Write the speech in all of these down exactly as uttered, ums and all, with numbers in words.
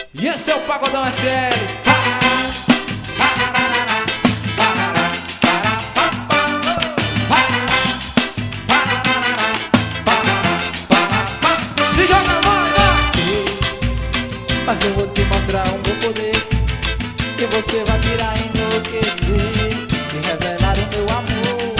E esse é o Pagodão S L. Se joga, mano! Mas eu vou te mostrar o meu poder, que você vai virar enlouquecer e revelar o meu amor.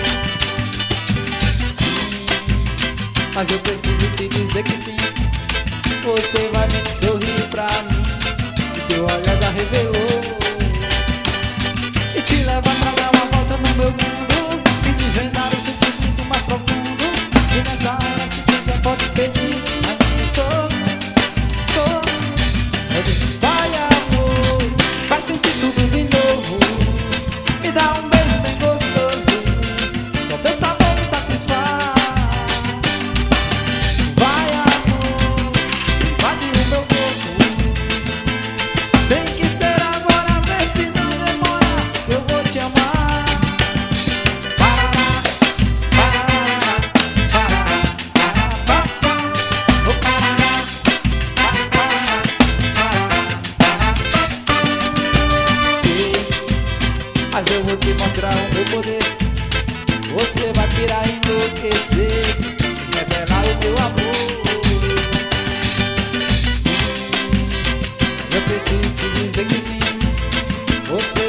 Sim, mas eu preciso te dizer que sim. Você vai me sorrir pra mim, e teu olhar já revelou. E te levar pra dar uma volta no meu mundo, e desvendar o sentimento mais profundo. E nessa hora se quiser pode pedir a mim, sou, sou. Eu disse, vai amor, vai sentir tudo de novo. Me dá um beijo bem gostoso, só teu sabor me satisfaz. Mas eu vou te mostrar o meu poder, você vai pirar e enlouquecer e revelar o meu amor. Sim, eu preciso te dizer que sim, você